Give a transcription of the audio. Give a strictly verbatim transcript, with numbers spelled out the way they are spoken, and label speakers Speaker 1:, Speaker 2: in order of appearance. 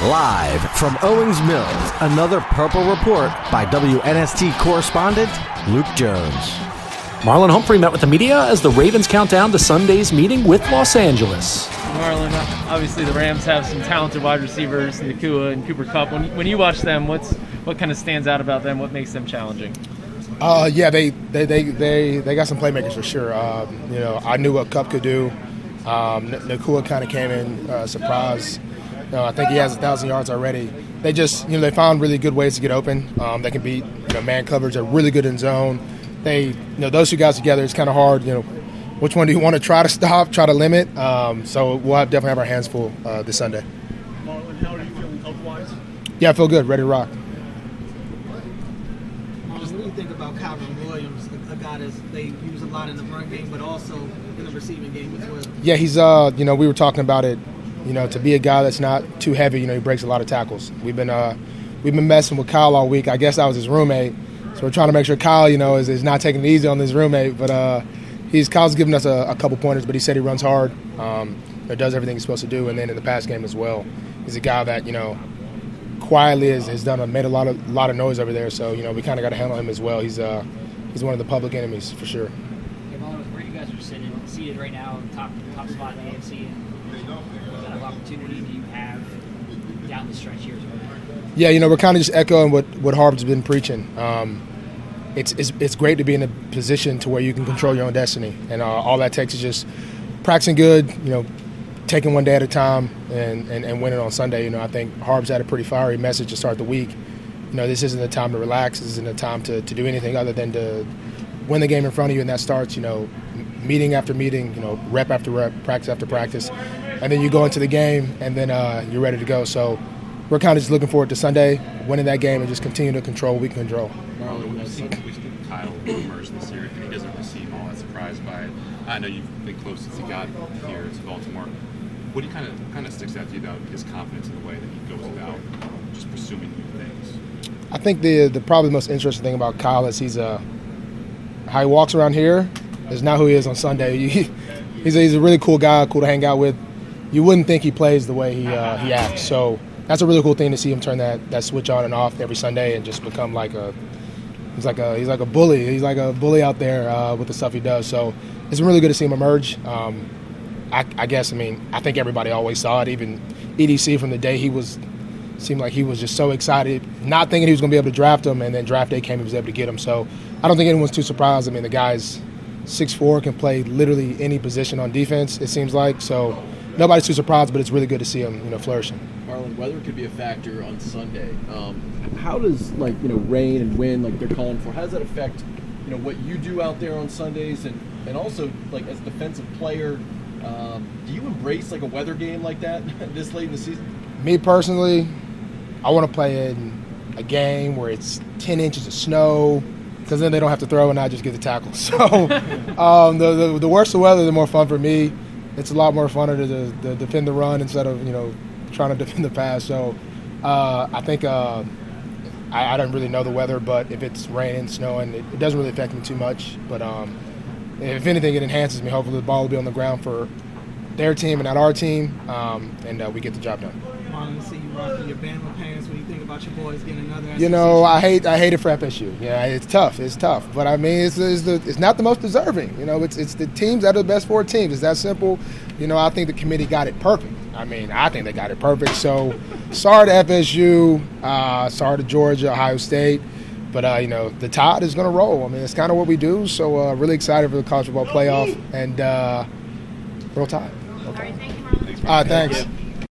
Speaker 1: Live from Owings Mills, another Purple Report by W N S T correspondent Luke Jones.
Speaker 2: Marlon Humphrey met with the media as the Ravens count down to Sunday's meeting with Los Angeles.
Speaker 3: Marlon, obviously the Rams have some talented wide receivers, Nakua and Cooper Kupp. When, when you watch them, what's what kind of stands out about them? What makes them challenging?
Speaker 4: Uh, yeah, they, they, they, they, they got some playmakers for sure. Um, you know, I knew what Kupp could do. Um, Nakua kind of came in uh, surprise. You know, I think he has a thousand yards already. They just, you know, they found really good ways to get open. Um, they can beat, you know, man coverage. They're really good in zone. They, you know, those two guys together, it's kind of hard. You know, which one do you want to try to stop, try to limit? Um, so we'll have, definitely have our hands full uh, this Sunday.
Speaker 5: Marlon, how are you feeling health-wise?
Speaker 4: Yeah, I feel good, ready to rock.
Speaker 5: Marlon, what do you think about Calvin Williams, a guy that they use a lot in the run game, but also in the receiving game as well?
Speaker 4: Yeah, he's, uh, you know, we were talking about it. You know, to be a guy that's not too heavy, you know, he breaks a lot of tackles. We've been uh, we've been messing with Kyle all week. I guess I was his roommate, so we're trying to make sure Kyle, you know, is, is not taking it easy on his roommate. But uh, he's Kyle's given us a, a couple pointers, but he said he runs hard, um, or does everything he's supposed to do, and then in the pass game as well. He's a guy that, you know, quietly has, has done a, made a lot of lot of noise over there. So you know, we kind of got to handle him as well. He's uh, he's one of the public enemies for sure.
Speaker 6: Okay, Marlon, where you guys are sitting, seated right now, top top spot in the A F C. What kind of opportunity do you have down the stretch here?
Speaker 4: Yeah, you know, we're kind of just echoing what, what Harb's been preaching. Um, it's, it's it's great to be in a position to where you can control your own destiny. And uh, all that takes is just practicing good, you know, taking one day at a time and, and, and winning on Sunday. You know, I think Harb's had a pretty fiery message to start the week. You know, this isn't the time to relax. This isn't the time to, to do anything other than to win the game in front of you. And that starts, you know, meeting after meeting, you know, rep after rep, practice after practice. And then you go into the game, and then uh, you're ready to go. So we're kind of just looking forward to Sunday, winning that game, and just continue to control what we can control.
Speaker 7: Marlon, when you see, we see Kyle emerge this year, and he doesn't seem all that surprised by it. I know you've been close since he got here to Baltimore. What do you kind of kind of sticks out to you about his confidence in the way that he goes about just pursuing new things?
Speaker 4: I think the the probably the most interesting thing about Kyle is he's a how he walks around here is not who he is on Sunday. He, he's a, he's a really cool guy, cool to hang out with. You wouldn't think he plays the way he uh, he acts. So that's a really cool thing to see him turn that, that switch on and off every Sunday and just become like a he's like a he's like a bully. He's like a bully out there uh, with the stuff he does. So it's really good to see him emerge. Um, I, I guess I mean I think everybody always saw it. Even E D C from the day he was seemed like he was just so excited, not thinking he was going to be able to draft him, and then draft day came, he was able to get him. So I don't think anyone's too surprised. I mean the guy's six foot four, can play literally any position on defense. It seems like so. Nobody's too surprised, but it's really good to see him, you know, flourishing.
Speaker 8: Marlon, weather could be a factor on Sunday. Um, how does, like, you know, rain and wind, like they're calling for, how does that affect, you know, what you do out there on Sundays? And, and also, like, as a defensive player, um, do you embrace, like, a weather game like that this late in the season?
Speaker 4: Me personally, I want to play in a game where it's ten inches of snow, because then they don't have to throw and I just get the tackle. So um, the, the the worse the weather, the more fun for me. It's a lot more fun to, to, to defend the run instead of, you know, trying to defend the pass. So uh, I think uh, I, I don't really know the weather, but if it's raining, snowing, it, it doesn't really affect me too much. But um, if anything, it enhances me. Hopefully the ball will be on the ground for their team and not our team, um, and uh, we get the job done.
Speaker 5: Marlon, I see you rocking your Bama pants when you think about your boys getting another.
Speaker 4: You know, I hate I hate it for F S U. Yeah, it's tough. It's tough. But I mean, it's, it's the it's not the most deserving. You know, it's it's the teams that are the best four teams. It's that simple. You know, I think the committee got it perfect. I mean, I think they got it perfect. So, sorry to F S U. Uh, sorry to Georgia, Ohio State. But uh, you know, the tide is going to roll. I mean, it's kind of what we do. So, uh, really excited for the college football playoff and uh, roll tide. Roll tide.
Speaker 9: All right, thank you, Marlon.
Speaker 4: All right, thanks.